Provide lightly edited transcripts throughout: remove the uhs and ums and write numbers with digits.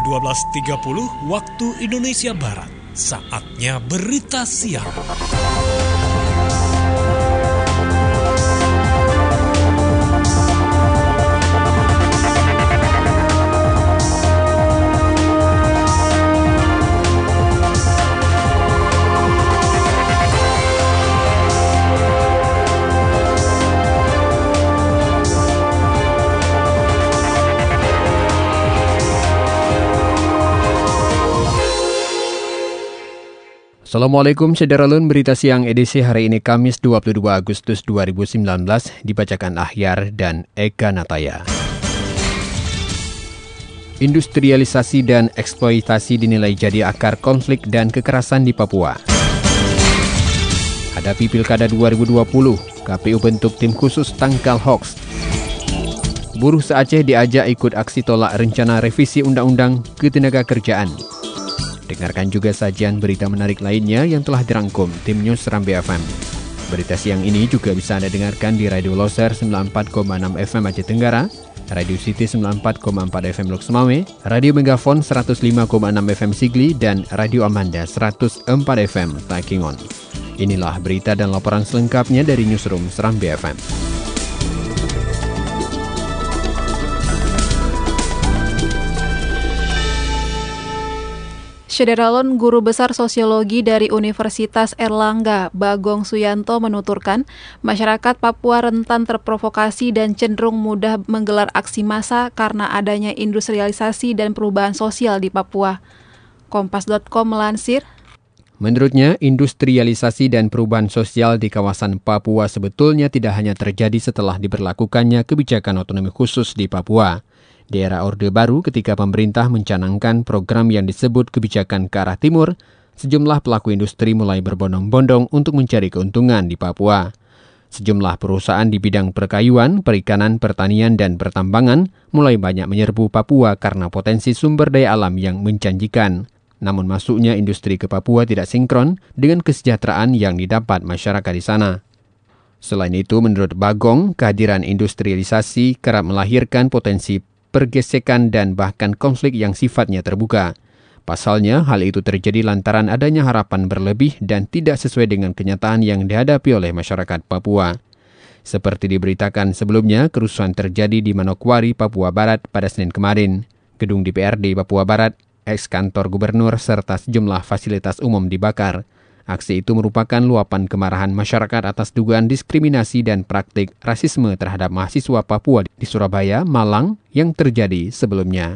12.30 waktu Indonesia Barat. Saatnya berita siang. Assalamualaikum Sederalun, berita siang edisi hari ini Kamis 22 Agustus 2019 dibacakan Ahyar dan Eka Nataya. Industrialisasi dan eksploitasi dinilai jadi akar konflik dan kekerasan di Papua. Hadapi Pilkada 2020, KPU bentuk tim khusus tangkal hoaks. Buruh se-Aceh diajak ikut aksi tolak rencana revisi Undang-Undang Ketenagakerjaan. Dengarkan juga sajian berita menarik lainnya yang telah dirangkum tim News Serambi FM. Berita siang ini juga bisa Anda dengarkan di Radio Loser 94,6 FM Aceh Tenggara, Radio City 94,4 FM Lok Semawe, Radio Megafon 105,6 FM Sigli, dan Radio Amanda 104 FM Takingon. Inilah berita dan laporan selengkapnya dari Newsroom Serambi FM. Sederalun, Guru Besar Sosiologi dari Universitas Erlangga, Bagong Suyanto menuturkan, masyarakat Papua rentan terprovokasi dan cenderung mudah menggelar aksi massa karena adanya industrialisasi dan perubahan sosial di Papua. Kompas.com melansir, menurutnya, industrialisasi dan perubahan sosial di kawasan Papua sebetulnya tidak hanya terjadi setelah diberlakukannya kebijakan otonomi khusus di Papua. Di era Orde Baru, ketika pemerintah mencanangkan program yang disebut kebijakan ke arah timur, sejumlah pelaku industri mulai berbondong-bondong untuk mencari keuntungan di Papua. Sejumlah perusahaan di bidang perkayuan, perikanan, pertanian, dan pertambangan mulai banyak menyerbu Papua karena potensi sumber daya alam yang menjanjikan. Namun masuknya industri ke Papua tidak sinkron dengan kesejahteraan yang didapat masyarakat di sana. Selain itu, menurut Bagong, kehadiran industrialisasi kerap melahirkan potensi pergesekan dan bahkan konflik yang sifatnya terbuka. Pasalnya, hal itu terjadi lantaran adanya harapan berlebih dan tidak sesuai dengan kenyataan yang dihadapi oleh masyarakat Papua. Seperti diberitakan sebelumnya, kerusuhan terjadi di Manokwari, Papua Barat pada Senin kemarin. Gedung DPRD Papua Barat, eks-kantor gubernur, serta sejumlah fasilitas umum dibakar. Aksi itu merupakan luapan kemarahan masyarakat atas dugaan diskriminasi dan praktik rasisme terhadap mahasiswa Papua di Surabaya, Malang yang terjadi sebelumnya.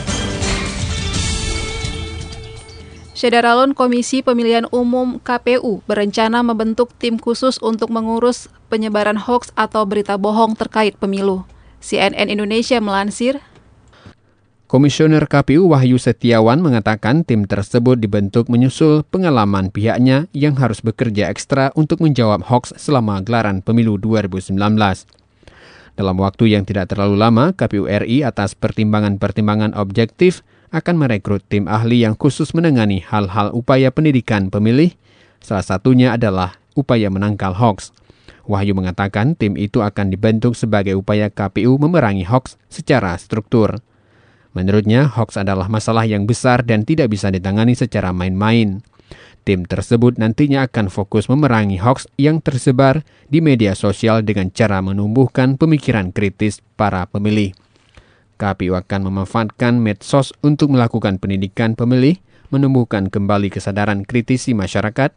Sederalun, Komisi Pemilihan Umum KPU berencana membentuk tim khusus untuk mengurus penyebaran hoaks atau berita bohong terkait pemilu. CNN Indonesia melansir, Komisioner KPU Wahyu Setiawan mengatakan tim tersebut dibentuk menyusul pengalaman pihaknya yang harus bekerja ekstra untuk menjawab hoaks selama gelaran pemilu 2019. Dalam waktu yang tidak terlalu lama, KPU RI atas pertimbangan-pertimbangan objektif akan merekrut tim ahli yang khusus menangani hal-hal upaya pendidikan pemilih, salah satunya adalah upaya menangkal hoaks. Wahyu mengatakan tim itu akan dibentuk sebagai upaya KPU memerangi hoaks secara struktur. Menurutnya, hoaks adalah masalah yang besar dan tidak bisa ditangani secara main-main. Tim tersebut nantinya akan fokus memerangi hoaks yang tersebar di media sosial dengan cara menumbuhkan pemikiran kritis para pemilih. KPU akan memanfaatkan medsos untuk melakukan pendidikan pemilih, menumbuhkan kembali kesadaran kritis masyarakat,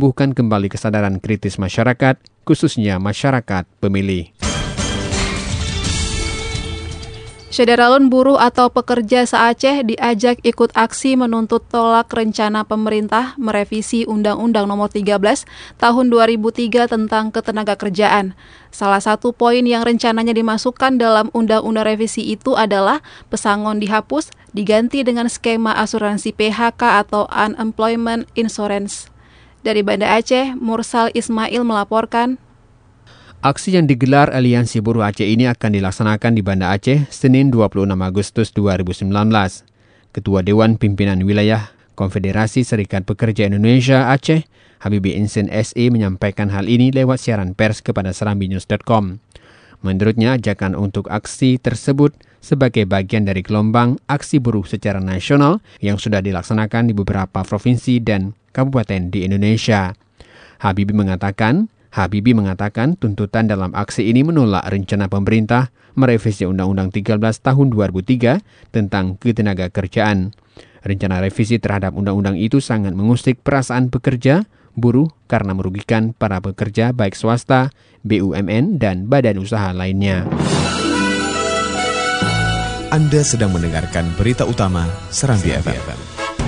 khususnya masyarakat pemilih. Sederalun, buruh atau pekerja se-Aceh diajak ikut aksi menuntut tolak rencana pemerintah merevisi Undang-Undang Nomor 13 Tahun 2003 tentang Ketenagakerjaan. Salah satu poin yang rencananya dimasukkan dalam Undang-Undang revisi itu adalah pesangon dihapus, diganti dengan skema asuransi PHK atau Unemployment Insurance. Dari Banda Aceh, Mursal Ismail melaporkan. Aksi yang digelar Aliansi Buruh Aceh ini akan dilaksanakan di Banda Aceh Senin 26 Agustus 2019. Ketua Dewan Pimpinan Wilayah Konfederasi Serikat Pekerja Indonesia Aceh, Habibie Insen SE menyampaikan hal ini lewat siaran pers kepada serambinews.com. Menurutnya, ajakan untuk aksi tersebut sebagai bagian dari gelombang aksi buruh secara nasional yang sudah dilaksanakan di beberapa provinsi dan kabupaten di Indonesia. Habibie mengatakan tuntutan dalam aksi ini menolak rencana pemerintah merevisi Undang-Undang 13 tahun 2003 tentang ketenagakerjaan. Rencana revisi terhadap undang-undang itu sangat mengusik perasaan pekerja, buruh karena merugikan para pekerja baik swasta, BUMN, dan badan usaha lainnya. Anda sedang mendengarkan berita utama Serambi FM.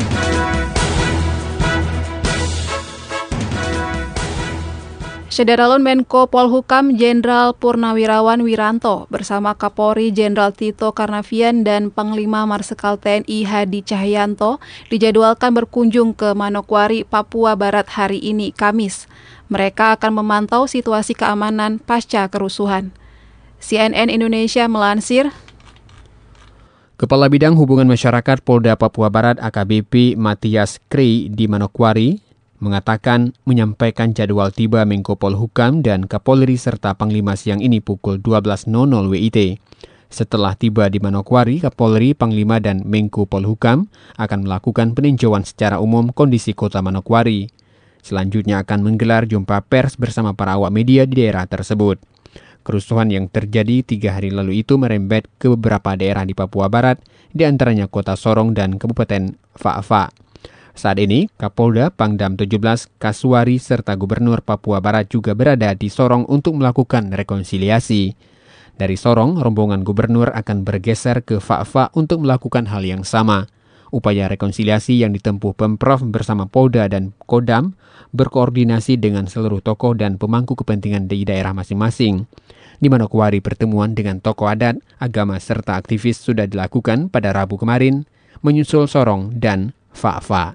Sederalun Menko Polhukam Jenderal Purnawirawan Wiranto bersama Kapolri Jenderal Tito Karnavian dan Panglima Marsikal TNI Hadi Cahyanto dijadwalkan berkunjung ke Manokwari, Papua Barat hari ini, Kamis. Mereka akan memantau situasi keamanan pasca kerusuhan. CNN Indonesia melansir, Kepala Bidang Hubungan Masyarakat Polda Papua Barat AKBP Matias Krei di Manokwari menyampaikan jadwal tiba Menko Polhukam dan Kapolri serta Panglima siang ini pukul 12.00 WIT. Setelah tiba di Manokwari, Kapolri, Panglima, dan Menko Polhukam akan melakukan peninjauan secara umum kondisi kota Manokwari. Selanjutnya akan menggelar jumpa pers bersama para awak media di daerah tersebut. Kerusuhan yang terjadi 3 hari lalu itu merembet ke beberapa daerah di Papua Barat, di antaranya kota Sorong dan Kabupaten Fa'fa. Saat ini, Kapolda, Pangdam 17, Kasuari, serta Gubernur Papua Barat juga berada di Sorong untuk melakukan rekonsiliasi. Dari Sorong, rombongan gubernur akan bergeser ke Fa'fa untuk melakukan hal yang sama. Upaya rekonsiliasi yang ditempuh Pemprov bersama Polda dan Kodam berkoordinasi dengan seluruh tokoh dan pemangku kepentingan di daerah masing-masing. Di Manokwari, pertemuan dengan tokoh adat, agama, serta aktivis sudah dilakukan pada Rabu kemarin, menyusul Sorong dan Fa'fa.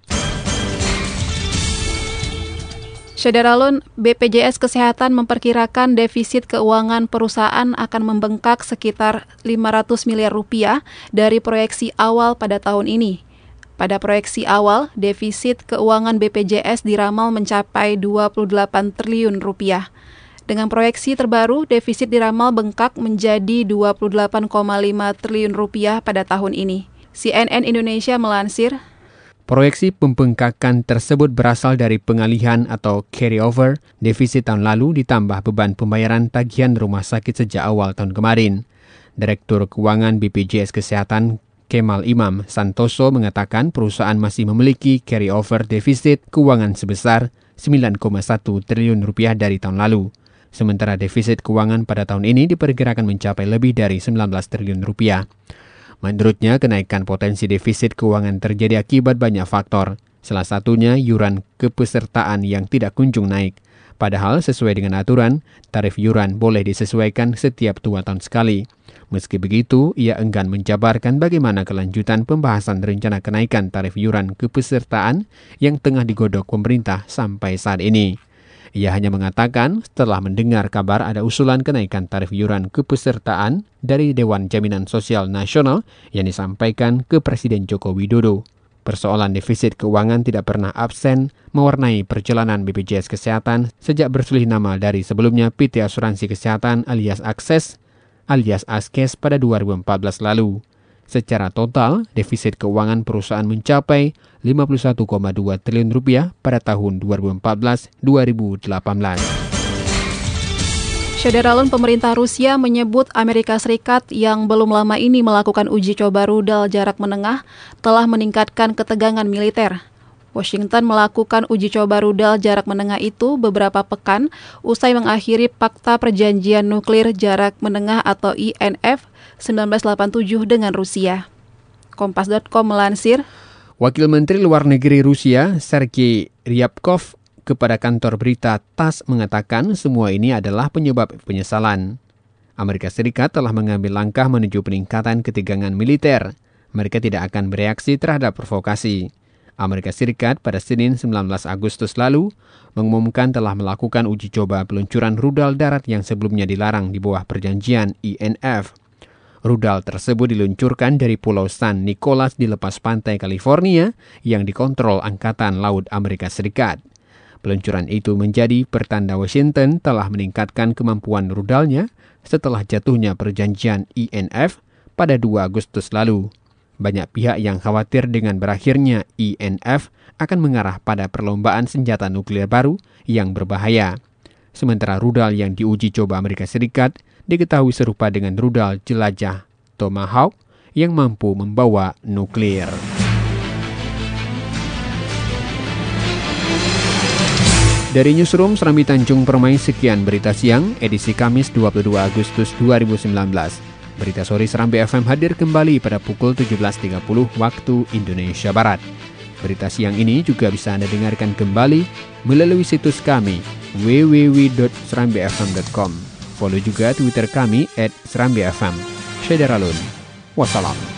Sederalun, BPJS Kesehatan memperkirakan defisit keuangan perusahaan akan membengkak sekitar 500 miliar rupiah dari proyeksi awal pada tahun ini. Pada proyeksi awal, defisit keuangan BPJS diramal mencapai 28 triliun rupiah. Dengan proyeksi terbaru, defisit diramal bengkak menjadi 28,5 triliun rupiah pada tahun ini. CNN Indonesia melansir, proyeksi pembengkakan tersebut berasal dari pengalihan atau carryover defisit tahun lalu ditambah beban pembayaran tagihan rumah sakit sejak awal tahun kemarin. Direktur Keuangan BPJS Kesehatan Kemal Imam Santoso mengatakan perusahaan masih memiliki carryover defisit keuangan sebesar 9,1 triliun rupiah dari tahun lalu. Sementara defisit keuangan pada tahun ini diperkirakan mencapai lebih dari 19 triliun rupiah. Menurutnya, kenaikan potensi defisit keuangan terjadi akibat banyak faktor. Salah satunya iuran kepesertaan yang tidak kunjung naik. Padahal sesuai dengan aturan, tarif iuran boleh disesuaikan setiap 2 tahun sekali. Meski begitu, ia enggan menjabarkan bagaimana kelanjutan pembahasan rencana kenaikan tarif iuran kepesertaan yang tengah digodok pemerintah sampai saat ini. Ia hanya mengatakan setelah mendengar kabar ada usulan kenaikan tarif iuran kepesertaan dari Dewan Jaminan Sosial Nasional yang disampaikan ke Presiden Joko Widodo. Persoalan defisit keuangan tidak pernah absen mewarnai perjalanan BPJS Kesehatan sejak berselih nama dari sebelumnya PT Asuransi Kesehatan alias Akses alias Askes pada 2014 lalu. Secara total, defisit keuangan perusahaan mencapai 51,2 triliun rupiah pada tahun 2014-2018. Sederalun, pemerintah Rusia menyebut Amerika Serikat yang belum lama ini melakukan uji coba rudal jarak menengah telah meningkatkan ketegangan militer. Washington melakukan uji coba rudal jarak menengah itu beberapa pekan usai mengakhiri Fakta Perjanjian Nuklir Jarak Menengah atau INF 1987 dengan Rusia. Kompas.com melansir, Wakil Menteri Luar Negeri Rusia, Sergei Ryabkov, kepada kantor berita TASS mengatakan semua ini adalah penyebab penyesalan. Amerika Serikat telah mengambil langkah menuju peningkatan ketegangan militer. Mereka tidak akan bereaksi terhadap provokasi. Amerika Serikat pada Senin 19 Agustus lalu mengumumkan telah melakukan uji coba peluncuran rudal darat yang sebelumnya dilarang di bawah perjanjian INF. Rudal tersebut diluncurkan dari Pulau San Nicolas di lepas pantai California yang dikontrol Angkatan Laut Amerika Serikat. Peluncuran itu menjadi pertanda Washington telah meningkatkan kemampuan rudalnya setelah jatuhnya perjanjian INF pada 2 Agustus lalu. Banyak pihak yang khawatir dengan berakhirnya INF akan mengarah pada perlombaan senjata nuklir baru yang berbahaya. Sementara rudal yang diuji coba Amerika Serikat diketahui serupa dengan rudal jelajah Tomahawk yang mampu membawa nuklir. Dari Newsroom Serambi Tanjung Permai, sekian berita siang, edisi Kamis 22 Agustus 2019. Berita sore Serambi FM hadir kembali pada pukul 17.30 waktu Indonesia Barat. Berita siang ini juga bisa Anda dengarkan kembali melalui situs kami www.serambifm.com. Follow juga Twitter kami @serambifm. Syederalun. Wassalam.